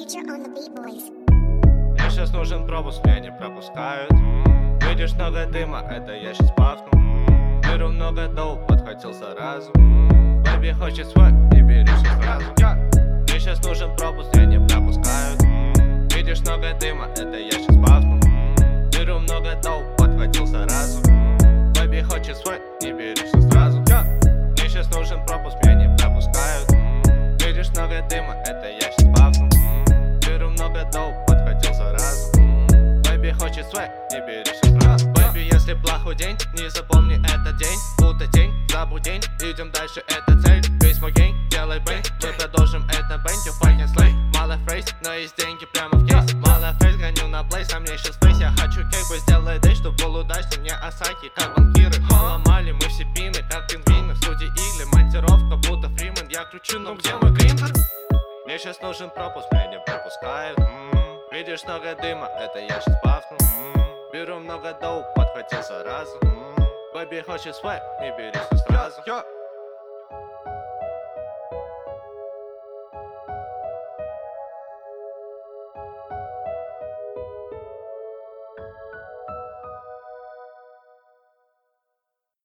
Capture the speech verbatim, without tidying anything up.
Future on the beat, boys. Мне сейчас нужен пропуск, меня не пропускают. Видишь много дыма, это я сейчас пафну. Беру много доу, подхватил сразу. Бэби хочет свой, не бери все сразу. Мне сейчас нужен пропуск, меня не пропускают. Видишь много дыма, это я сейчас пафну. Беру много доу, подхватил сразу. Бэби хочет свой, не бери все сразу. Мне сейчас нужен пропуск, меня не пропускают. Видишь много дыма, это я сейчас пафну. Беру много доу, подхватил сразу. Бэби хочет свой, не бери все сразу. Бэби, если плохой день, не запомни этот день. Будто тень, забудь день, идем дальше, это цель. Весь мой гейм, делай бэй, мы продолжим это бэнди. Fight and slay, мало фрейз, но есть деньги прямо в кейс. Мало фрейз, гоню на плейс, а мне сейчас фейс. Я хочу кейк, пусть сделай дэш, чтоб был удачный. Мне Асаки, как банкиры. Поломали мы все пины, как пингвины. В студии игли, монтировка, будто Фриман. Я кручу, ну где мой гриндер? Мне сейчас нужен пропуск, меня не пропускают. м-м. Видишь много дыма, это я сейчас пафну. м-м. Беру много доу, подхватил сразу. м-м. Бэби хочет свой, не бери все сразу.